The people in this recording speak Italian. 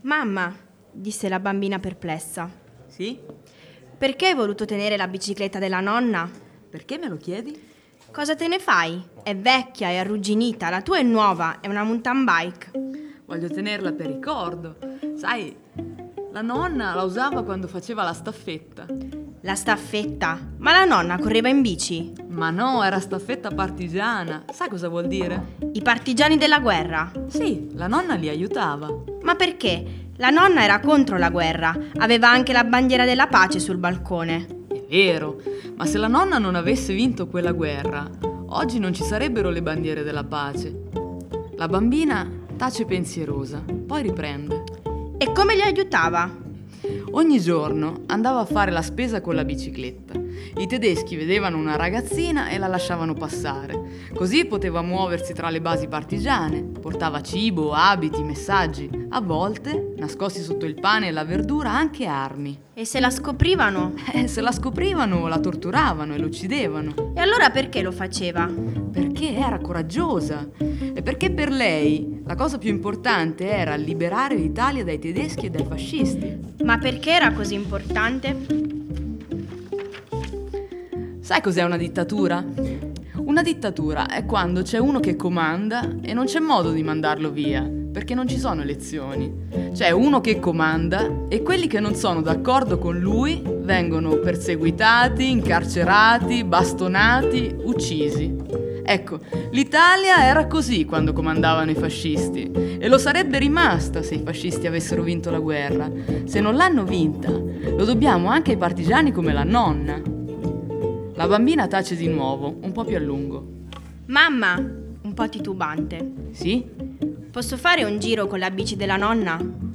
Mamma, disse la bambina perplessa, Sì? perché hai voluto tenere la bicicletta della nonna? Perché me lo chiedi? Cosa te ne fai? È vecchia, è arrugginita, la tua è nuova, è una mountain bike. Voglio tenerla per ricordo. Sai, la nonna la usava quando faceva la staffetta. La staffetta? Ma la nonna correva in bici? Ma no, era staffetta partigiana. Sai cosa vuol dire? I partigiani della guerra? Sì, la nonna li aiutava. Ma perché? La nonna era contro la guerra, aveva anche la bandiera della pace sul balcone. È vero, ma se la nonna non avesse vinto quella guerra, oggi non ci sarebbero le bandiere della pace. La bambina tace pensierosa, poi riprende. E come li aiutava? Ogni giorno andava a fare la spesa con la bicicletta. I tedeschi vedevano una ragazzina e la lasciavano passare. Così poteva muoversi tra le basi partigiane, portava cibo, abiti, messaggi. A volte, nascosti sotto il pane e la verdura, anche armi. E se la scoprivano? Se la scoprivano, la torturavano e l'uccidevano. E allora perché lo faceva? Perché era coraggiosa e perché per lei la cosa più importante era liberare l'Italia dai tedeschi e dai fascisti. Ma perché era così importante? Sai cos'è una dittatura? Una dittatura è quando c'è uno che comanda e non c'è modo di mandarlo via, perché non ci sono elezioni. C'è uno che comanda e quelli che non sono d'accordo con lui vengono perseguitati, incarcerati, bastonati, uccisi. Ecco, l'Italia era così quando comandavano i fascisti e lo sarebbe rimasta se i fascisti avessero vinto la guerra. Se non l'hanno vinta, lo dobbiamo anche ai partigiani come la nonna. La bambina tace di nuovo, un po' più a lungo. Mamma, un po' titubante. Sì? Posso fare un giro con la bici della nonna?